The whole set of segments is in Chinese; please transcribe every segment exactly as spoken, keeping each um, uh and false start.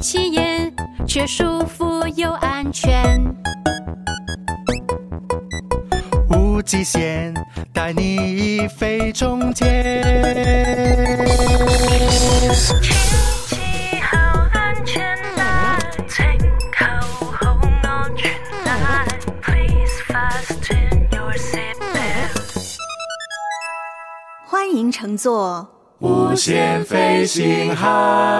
起眼，却舒服又安全。 无极限，带你飞冲天。 天气好安全啦，请扣好安全帶 Please fasten your seatbelt。 欢迎乘坐无限飞行号。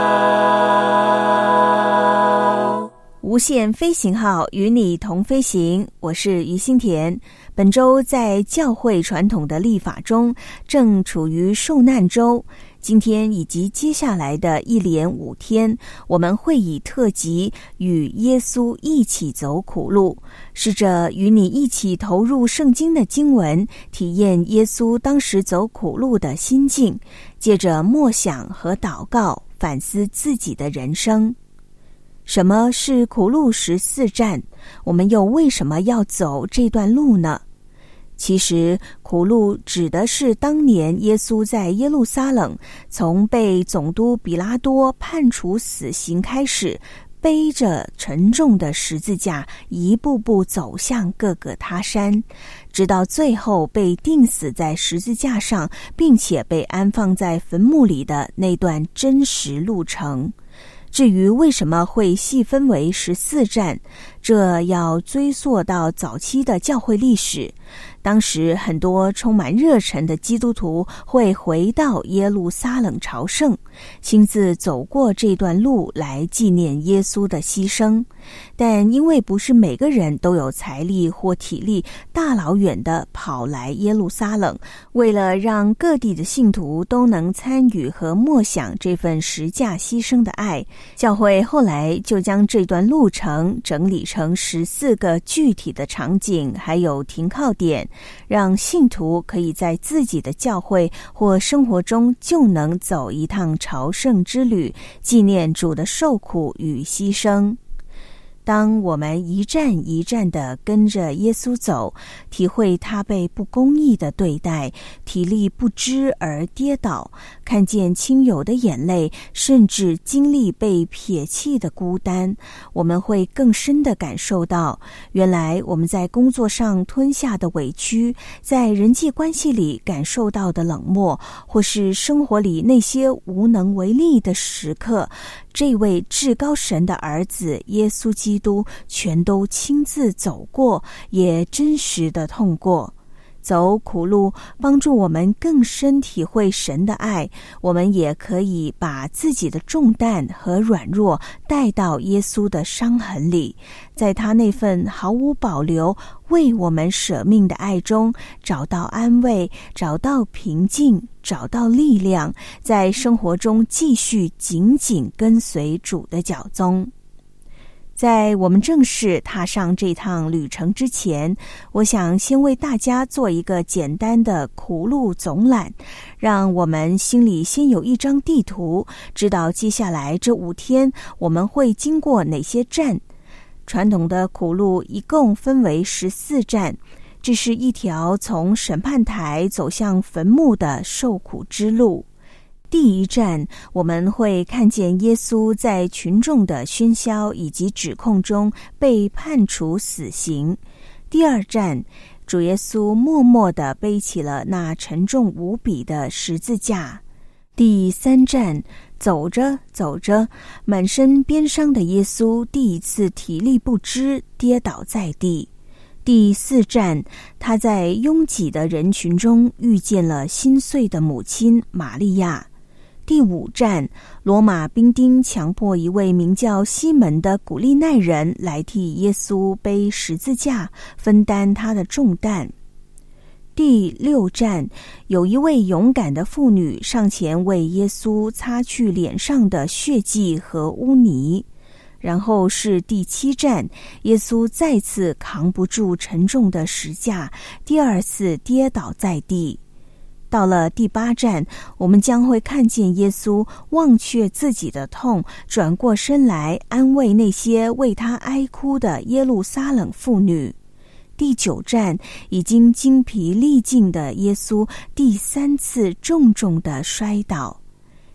无限飞行号与你同飞行，我是于心田。本周在教会传统的历法中，正处于受难周。今天以及接下来的一连五天，我们会以特辑与耶稣一起走苦路，试着与你一起投入圣经的经文，体验耶稣当时走苦路的心境，借着默想和祷告，反思自己的人生。什么是苦路十四站？我们又为什么要走这段路呢？其实苦路指的是当年耶稣在耶路撒冷从被总督比拉多判处死刑开始，背着沉重的十字架一步步走向各个他山，直到最后被钉死在十字架上，并且被安放在坟墓里的那段真实路程。至于为什么会细分为十四站，这要追溯到早期的教会历史。当时很多充满热忱的基督徒会回到耶路撒冷朝圣，亲自走过这段路来纪念耶稣的牺牲。但因为不是每个人都有财力或体力大老远的跑来耶路撒冷，为了让各地的信徒都能参与和默想这份十架牺牲的爱，教会后来就将这段路程整理成十四个具体的场景，还有停靠点，让信徒可以在自己的教会或生活中就能走一趟朝圣之旅，纪念主的受苦与牺牲。当我们一站一站地跟着耶稣走，体会他被不公义的对待，体力不支而跌倒，看见亲友的眼泪，甚至经历被撇弃的孤单，我们会更深地感受到，原来我们在工作上吞下的委屈，在人际关系里感受到的冷漠，或是生活里那些无能为力的时刻，这位至高神的儿子耶稣基督全都亲自走过，也真实的痛过。走苦路帮助我们更深体会神的爱，我们也可以把自己的重担和软弱带到耶稣的伤痕里，在他那份毫无保留为我们舍命的爱中找到安慰，找到平静，找到力量，在生活中继续紧紧跟随主的脚踪。在我们正式踏上这趟旅程之前，我想先为大家做一个简单的苦路总览，让我们心里先有一张地图，知道接下来这五天我们会经过哪些站。传统的苦路一共分为十四站，这是一条从审判台走向坟墓的受苦之路。第一站，我们会看见耶稣在群众的喧嚣以及指控中被判处死刑。第二站，主耶稣默默地背起了那沉重无比的十字架。第三站，走着走着，满身鞭伤的耶稣第一次体力不支，跌倒在地。第四站，他在拥挤的人群中遇见了心碎的母亲玛利亚。第五站，罗马兵丁强迫一位名叫西门的古利奈人来替耶稣背十字架，分担他的重担。第六站，有一位勇敢的妇女上前为耶稣擦去脸上的血迹和污泥。然后是第七站，耶稣再次扛不住沉重的石架，第二次跌倒在地。到了第八站，我们将会看见耶稣忘却自己的痛，转过身来安慰那些为他哀哭的耶路撒冷妇女。第九站，已经精疲力尽的耶稣第三次重重的摔倒。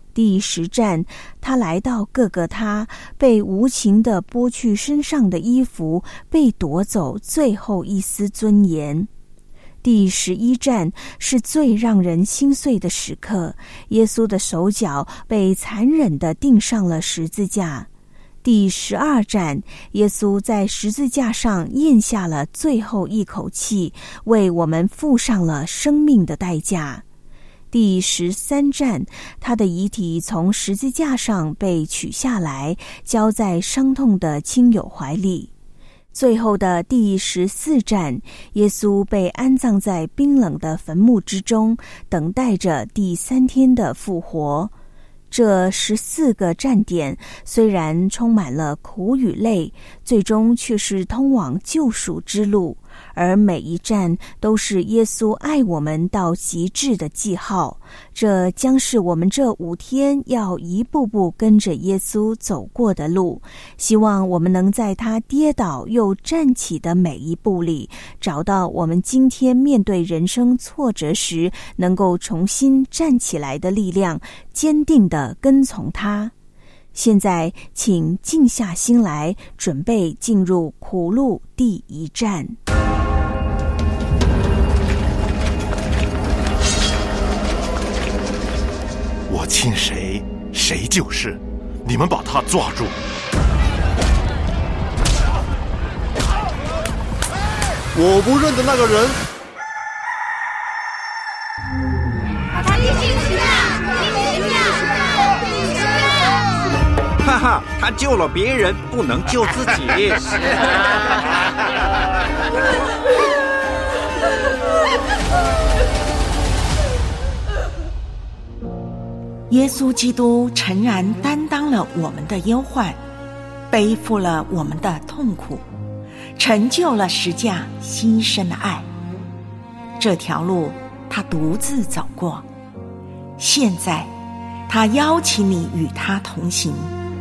第十站，他来到各个他，被无情地剥去身上的衣服，被夺走最后一丝尊严。第十一站是最让人心碎的时刻，耶稣的手脚被残忍地钉上了十字架。第十二站，耶稣在十字架上咽下了最后一口气，为我们付上了生命的代价。第十三站，他的遗体从十字架上被取下来，交在伤痛的亲友怀里。最后的第十四站，耶稣被安葬在冰冷的坟墓之中，等待着第三天的复活。这十四个站点虽然充满了苦与泪，最终却是通往救赎之路，而每一站都是耶稣爱我们到极致的记号。这将是我们这五天要一步步跟着耶稣走过的路。希望我们能在他跌倒又站起的每一步里，找到我们今天面对人生挫折时能够重新站起来的力量，坚定地跟从他。现在请静下心来，准备进入苦路第一站。 我亲谁，谁就是。你们把他抓住！ 我不认得那个人。 把他钉十字架，钉十字架，钉十字架！ 哈哈，他救了别人，不能救自己。 耶稣基督诚然担当了我们的忧患，背负了我们的痛苦，成就了十架牺牲的爱。这条路他独自走过，现在他邀请你与他同行。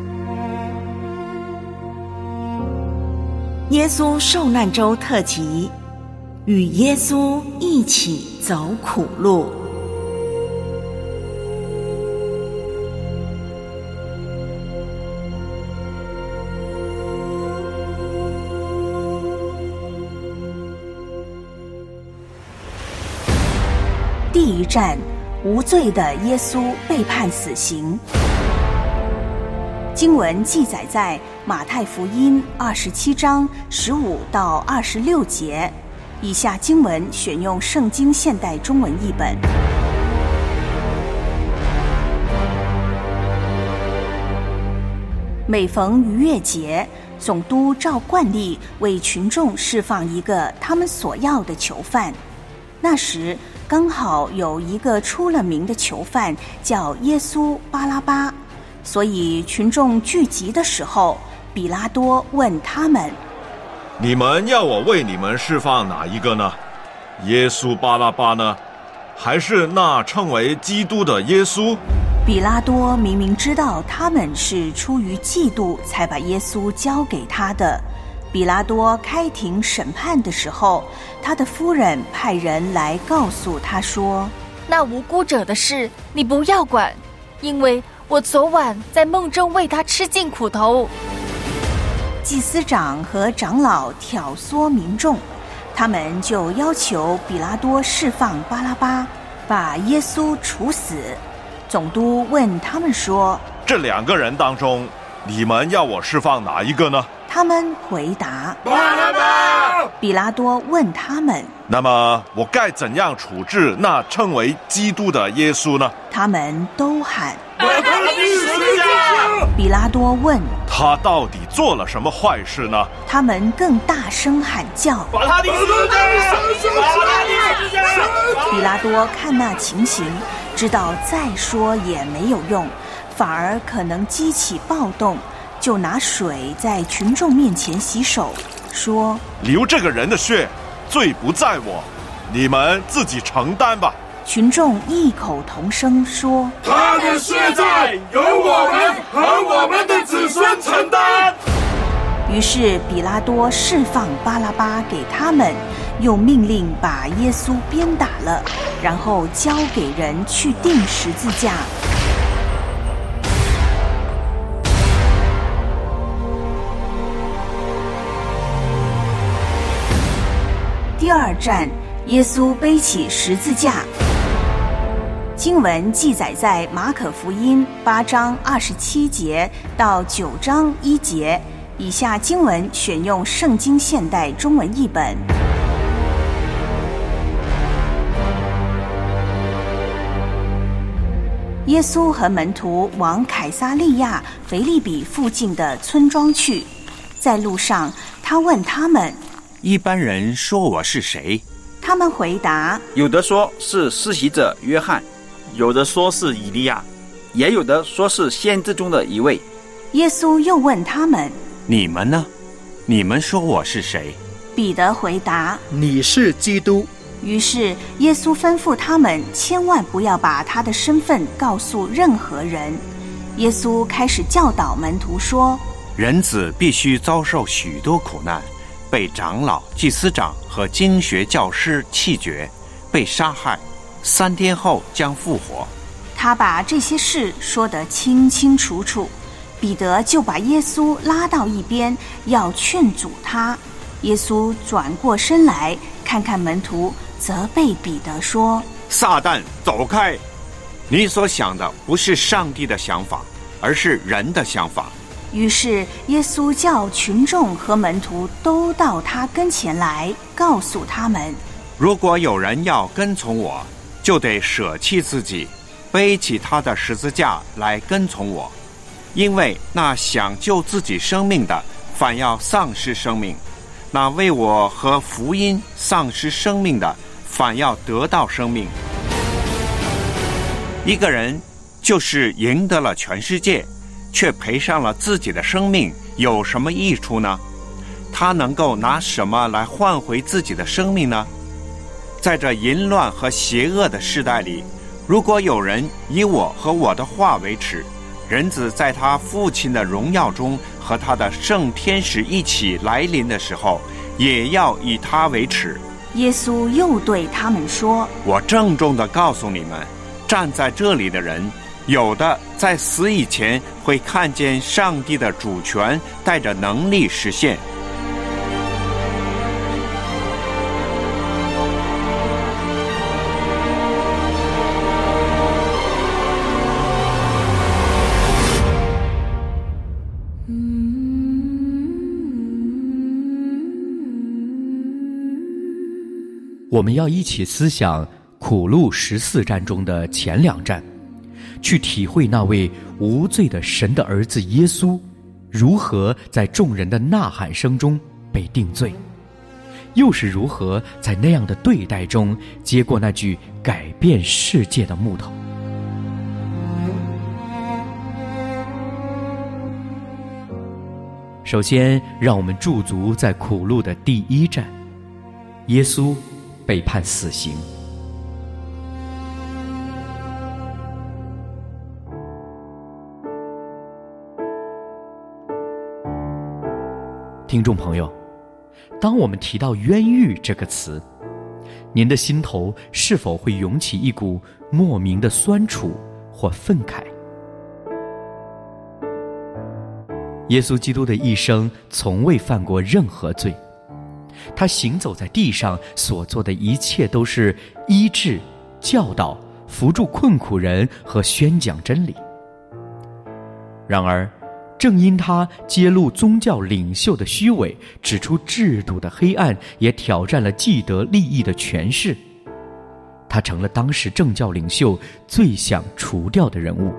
耶稣受难周特辑，与耶稣一起走苦路。 第一站，无罪的耶稣被判死刑。经文记载在马太福音二十七章十五到二十六节。以下经文选用圣经现代中文译本。每逢逾越节，总督照惯例为群众释放一个他们所要的囚犯。那时刚好有一个出了名的囚犯叫耶稣巴拉巴，所以群众聚集的时候，比拉多问他们： 你们要我为你们释放哪一个呢？耶稣巴拉巴呢？还是那称为基督的耶稣？ 比拉多明明知道他们是出于嫉妒才把耶稣交给他的。比拉多开庭审判的时候，他的夫人派人来告诉他说： 那无辜者的事你不要管，因为我昨晚在梦中为他吃尽苦头。 祭司长和长老挑唆民众，他们就要求比拉多释放巴拉巴，把耶稣处死。总督问他们说： 这两个人当中，你们要我释放哪一个呢？ 他们回答： 巴拉巴。 比拉多问他们： 那么我该怎样处置那称为基督的耶稣呢？ 他们都喊： 把他钉十字架！ 比拉多问： 他到底做了什么坏事呢？ 他们更大声喊叫： 把他钉十字架！把他钉十字架！ 比拉多看那情形，知道再说也没有用，反而可能激起暴动，就拿水在群众面前洗手，说： 流这个人的血，罪不在我，你们自己承担吧。 群众异口同声说： 他的血债由我们和我们的子孙承担。 于是比拉多释放巴拉巴给他们，又命令把耶稣鞭打了，然后交给人去钉十字架。 第二站，耶稣背起十字架。经文记载在马可福音八章二十七节到九章一节，以下经文选用圣经现代中文译本。耶稣和门徒往凯撒利亚腓立比附近的村庄去，在路上，他问他们： 一般人说我是谁？ 他们回答： 有的说是施洗者约翰， 有的说是以利亚， 也有的说是先知中的一位。 耶稣又问他们： 你们呢？你们说我是谁？ 彼得回答： 你是基督。 于是耶稣吩咐他们千万不要把他的身份告诉任何人。耶稣开始教导门徒说： 人子必须遭受许多苦难，被长老、祭司长和经学教师弃绝，被杀害，三天后将复活。 他把这些事说得清清楚楚，彼得就把耶稣拉到一边，要劝阻他。耶稣转过身来，看看门徒，责备彼得说： 撒旦，走开！你所想的不是上帝的想法，而是人的想法。 于是耶稣叫群众和门徒都到他跟前来，告诉他们： 如果有人要跟从我，就得舍弃自己，背起他的十字架来跟从我。因为那想救自己生命的，反要丧失生命；那为我和福音丧失生命的，反要得到生命。一个人就是赢得了全世界，却赔上了自己的生命，有什么益处呢？他能够拿什么来换回自己的生命呢？在这淫乱和邪恶的时代里，如果有人以我和我的话为耻，人子在他父亲的荣耀中和他的圣天使一起来临的时候，也要以他为耻。 耶稣又对他们说： 我郑重地告诉你们，站在这里的人，有的在死以前会看见上帝的主权带着能力实现。 我们要一起思想苦路十四站中的前两站，去体会那位无罪的神的儿子耶稣如何在众人的呐喊声中被定罪，又是如何在那样的对待中接过那具改变世界的木头。首先，让我们驻足在苦路的第一站，耶稣被判死刑。听众朋友，当我们提到冤狱这个词，您的心头是否会涌起一股莫名的酸楚或愤慨？耶稣基督的一生从未犯过任何罪，他行走在地上所做的一切都是医治、教导、扶助困苦人和宣讲真理。然而，正因他揭露宗教领袖的虚伪，指出制度的黑暗，也挑战了既得利益的权势，他成了当时政教领袖最想除掉的人物。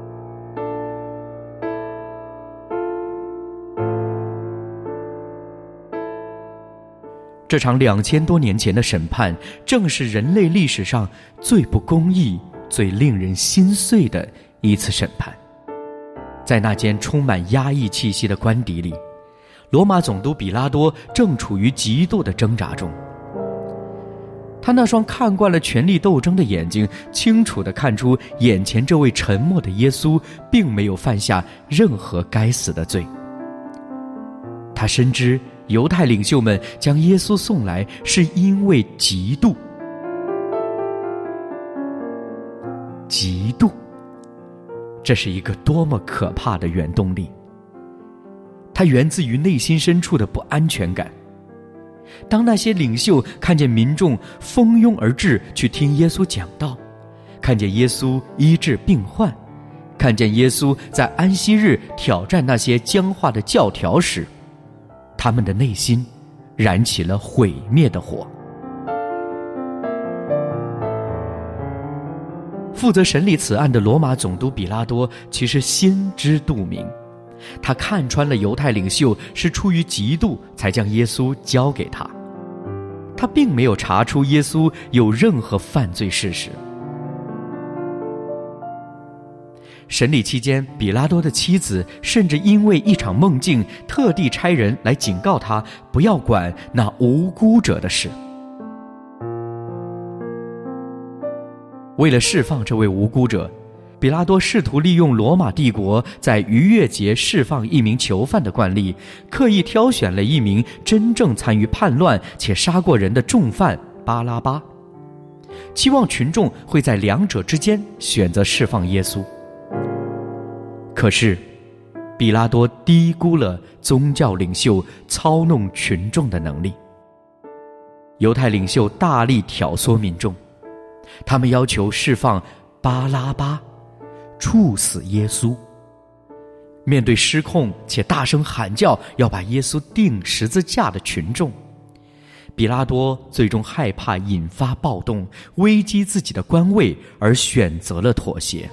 这场两千多年前的审判，正是人类历史上最不公义、最令人心碎的一次审判。在那间充满压抑气息的官邸里，罗马总督比拉多正处于极度的挣扎中。他那双看惯了权力斗争的眼睛，清楚地看出眼前这位沉默的耶稣并没有犯下任何该死的罪。他深知犹太领袖们将耶稣送来是因为嫉妒。嫉妒，这是一个多么可怕的原动力！它源自于内心深处的不安全感。 当那些领袖看见民众蜂拥而至去听耶稣讲道，看见耶稣医治病患，看见耶稣在安息日挑战那些僵化的教条时，他们的内心燃起了毁灭的火。负责审理此案的罗马总督比拉多其实心知肚明，他看穿了犹太领袖是出于嫉妒才将耶稣交给他，他并没有查出耶稣有任何犯罪事实。审理期间，比拉多的妻子甚至因为一场梦境特地差人来警告他不要管那无辜者的事。为了释放这位无辜者，比拉多试图利用罗马帝国在逾越节释放一名囚犯的惯例，刻意挑选了一名真正参与叛乱且杀过人的重犯巴拉巴，期望群众会在两者之间选择释放耶稣。可是比拉多低估了宗教领袖操弄群众的能力。犹太领袖大力挑唆民众，他们要求释放巴拉巴，处死耶稣。面对失控且大声喊叫要把耶稣钉十字架的群众，比拉多最终害怕引发暴动，危及自己的官位，而选择了妥协。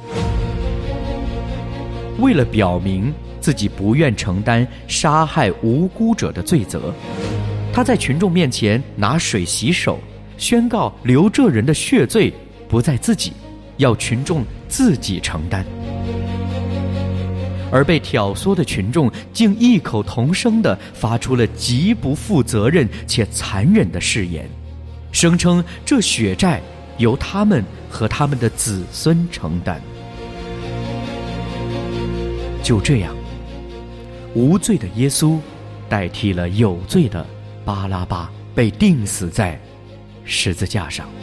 为了表明自己不愿承担杀害无辜者的罪责，他在群众面前拿水洗手，宣告流这人的血罪不在自己，要群众自己承担。而被挑唆的群众竟异口同声地发出了极不负责任且残忍的誓言，声称这血债由他们和他们的子孙承担。就这样，无罪的耶稣代替了有罪的巴拉巴，被钉死在十字架上。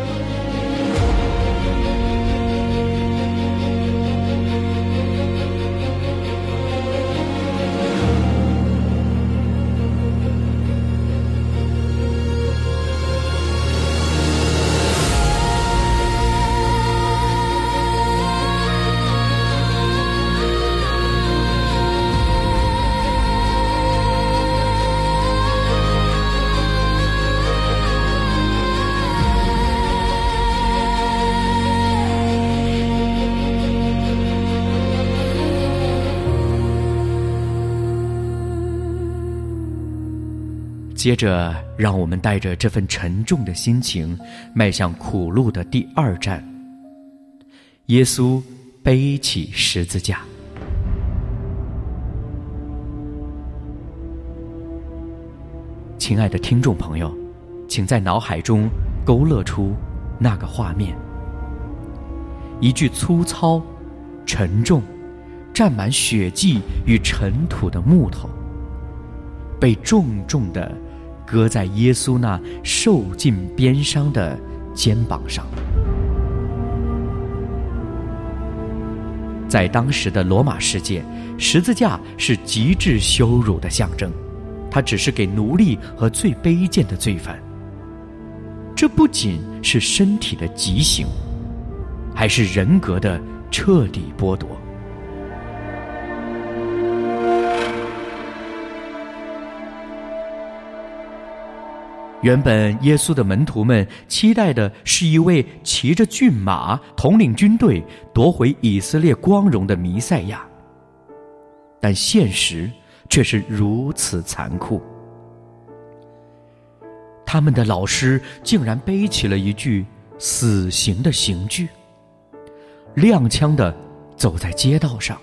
接着，让我们带着这份沉重的心情，迈向苦路的第二站。耶稣背起十字架。亲爱的听众朋友，请在脑海中勾勒出那个画面：一具粗糙、沉重、沾满血迹与尘土的木头，被重重地搁在耶稣那受尽鞭伤的肩膀上。在当时的罗马世界，十字架是极致羞辱的象征，它只是给奴隶和最卑贱的罪犯。这不仅是身体的极刑，还是人格的彻底剥夺。原本耶稣的门徒们期待的是一位骑着骏马统领军队夺回以色列光荣的弥赛亚，但现实却是如此残酷。他们的老师竟然背起了一具死刑的刑具，踉跄地走在街道上，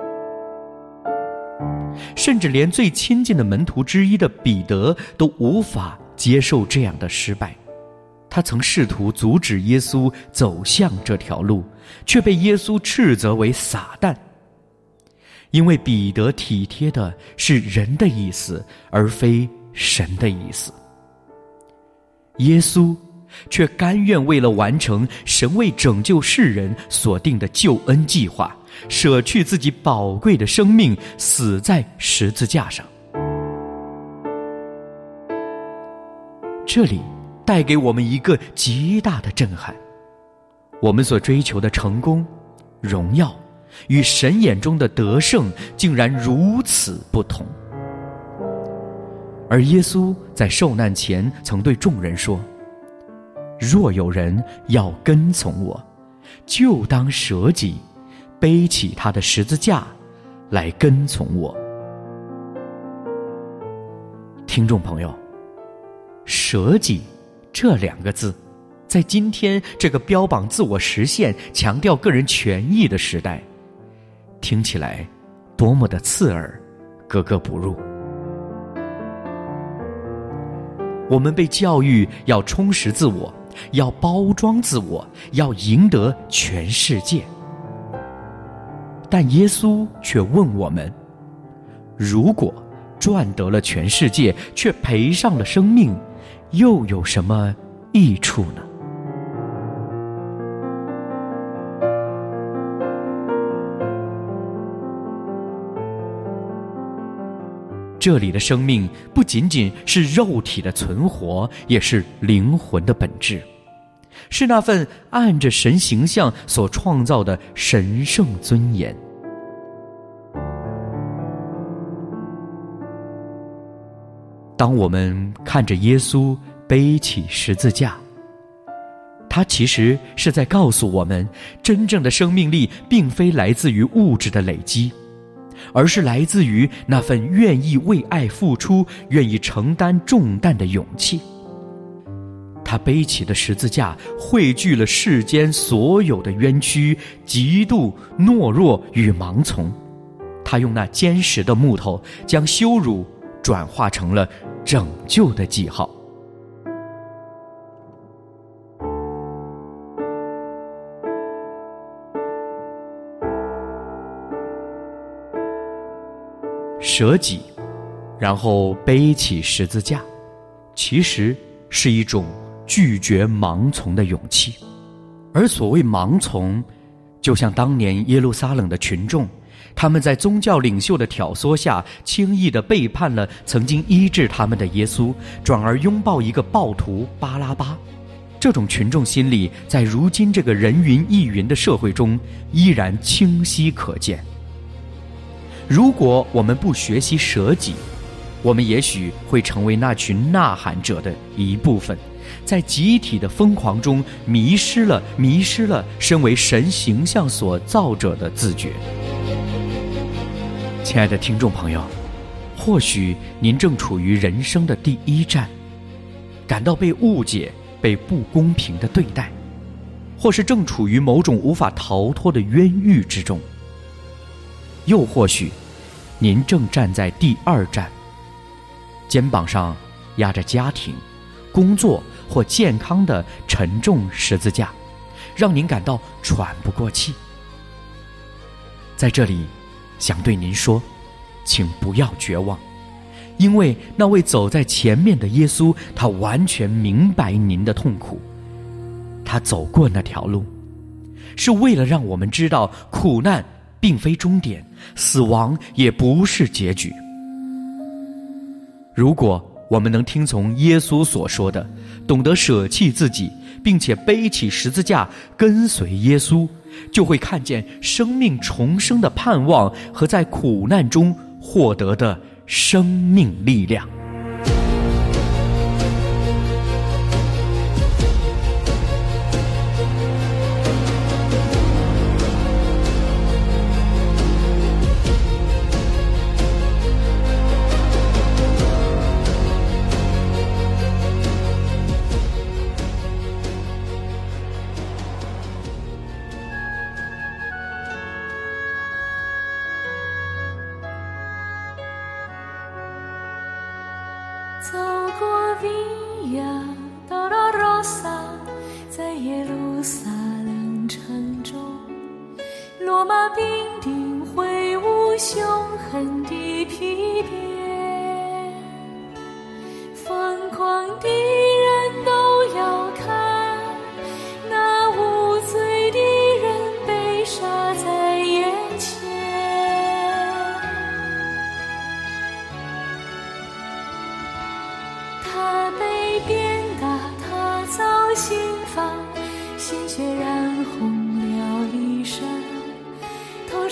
甚至连最亲近的门徒之一的彼得都无法接受这样的失败。他曾试图阻止耶稣走向这条路，却被耶稣斥责为撒旦，因为彼得体贴的是人的意思，而非神的意思。耶稣却甘愿为了完成神为拯救世人所定的救恩计划，舍去自己宝贵的生命，死在十字架上。 这里带给我们一个极大的震撼。我们所追求的成功、荣耀与神眼中的得胜竟然如此不同。而耶稣在受难前曾对众人说，若有人要跟从我，就当舍己，背起他的十字架来跟从我。听众朋友，舍己这两个字，在今天这个标榜自我实现、强调个人权益的时代，听起来多么的刺耳，格格不入。我们被教育要充实自我，要包装自我，要赢得全世界。但耶稣却问我们，如果赚得了全世界，却赔上了生命，又有什么益处呢？这里的生命不仅仅是肉体的存活，也是灵魂的本质，是那份按着神形象所创造的神圣尊严。当我们看着耶稣背起十字架，他其实是在告诉我们，真正的生命力并非来自于物质的累积，而是来自于那份愿意为爱付出、愿意承担重担的勇气。他背起的十字架汇聚了世间所有的冤屈、嫉妒、懦弱与盲从。他用那坚实的木头将羞辱转化成了拯救的记号。舍己，然后背起十字架，其实是一种拒绝盲从的勇气。而所谓盲从，就像当年耶路撒冷的群众，他们在宗教领袖的挑唆下，轻易地背叛了曾经医治他们的耶稣，转而拥抱一个暴徒巴拉巴。这种群众心理，在如今这个人云亦云的社会中，依然清晰可见。如果我们不学习舍己，我们也许会成为那群呐喊者的一部分，在集体的疯狂中迷失了迷失了身为神形象所造者的自觉。亲爱的听众朋友，或许您正处于人生的第一站，感到被误解、被不公平的对待，或是正处于某种无法逃脱的冤狱之中。又或许您正站在第二站，肩膀上压着家庭、工作或健康的沉重十字架，让您感到喘不过气。在这里想对您说，请不要绝望，因为那位走在前面的耶稣，他完全明白您的痛苦。他走过那条路，是为了让我们知道，苦难并非终点，死亡也不是结局。如果我们能听从耶稣所说的，懂得舍弃自己，并且背起十字架跟随耶稣，就会看见生命重生的盼望和在苦难中获得的生命力量。 走过维亚到了罗萨，在耶路撒冷城中，罗马兵丁挥舞凶狠的皮鞭，疯狂的人都要看那无罪的人被杀在眼前。他被鞭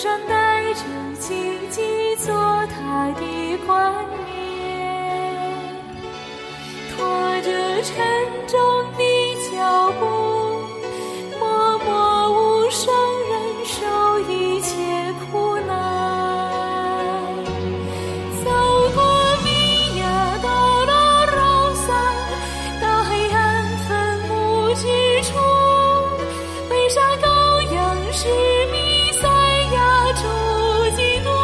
上带着荆棘做他的冠冕，拖着沉重的脚步，默默无声忍受一切苦难，走过米亚到了肉萨，到黑暗坟墓之处，背上羔羊是弥赛亚主基督，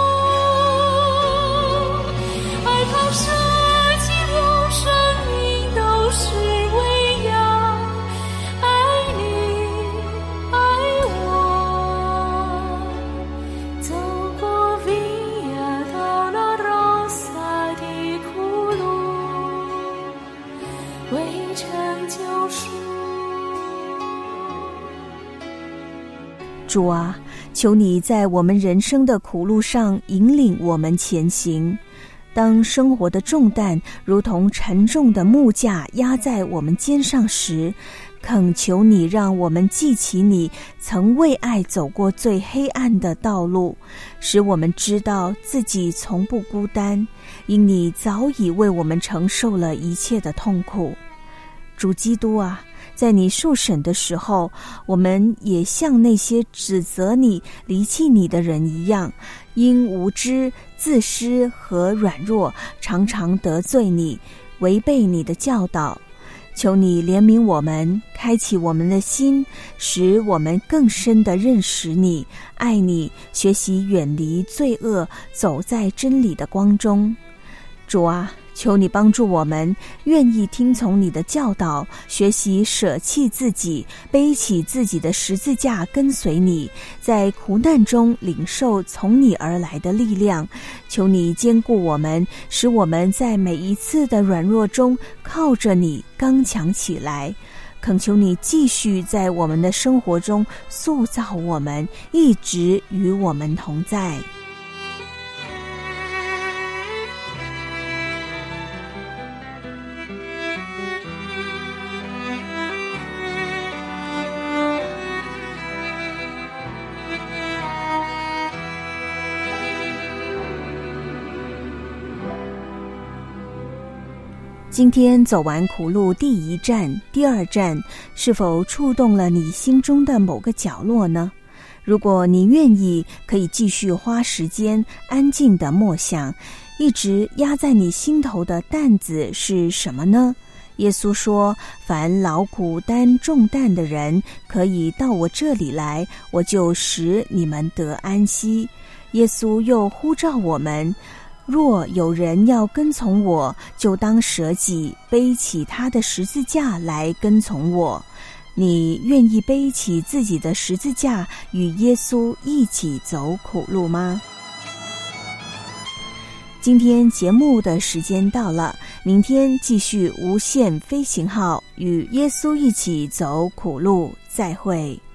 而他舍弃了生命都是为要爱你爱我，走过维亚到了罗萨的苦路，为成救赎。 主啊，求你在我们人生的苦路上引领我们前行。当生活的重担如同沉重的木架压在我们肩上时，恳求你让我们记起你曾为爱走过最黑暗的道路，使我们知道自己从不孤单，因你早已为我们承受了一切的痛苦。主基督啊，在你受审的时候，我们也像那些指责你、离弃你的人一样，因无知、自私和软弱，常常得罪你，违背你的教导。求你怜悯我们，开启我们的心，使我们更深地认识你、爱你，学习远离罪恶，走在真理的光中。主啊，求你帮助我们，愿意听从你的教导，学习舍弃自己，背起自己的十字架跟随你，在苦难中领受从你而来的力量。求你坚固我们，使我们在每一次的软弱中靠着你刚强起来。恳求你继续在我们的生活中塑造我们，一直与我们同在。今天走完苦路第一站、第二站，是否触动了你心中的某个角落呢？如果你愿意，可以继续花时间安静地默想，一直压在你心头的担子是什么呢？耶稣说，凡劳苦担重担的人，可以到我这里来，我就使你们得安息。耶稣又呼召我们，若有人要跟从我，就当舍己，背起他的十字架来跟从我。你愿意背起自己的十字架，与耶稣一起走苦路吗？今天节目的时间到了，明天继续无限飞行号，与耶稣一起走苦路，再会。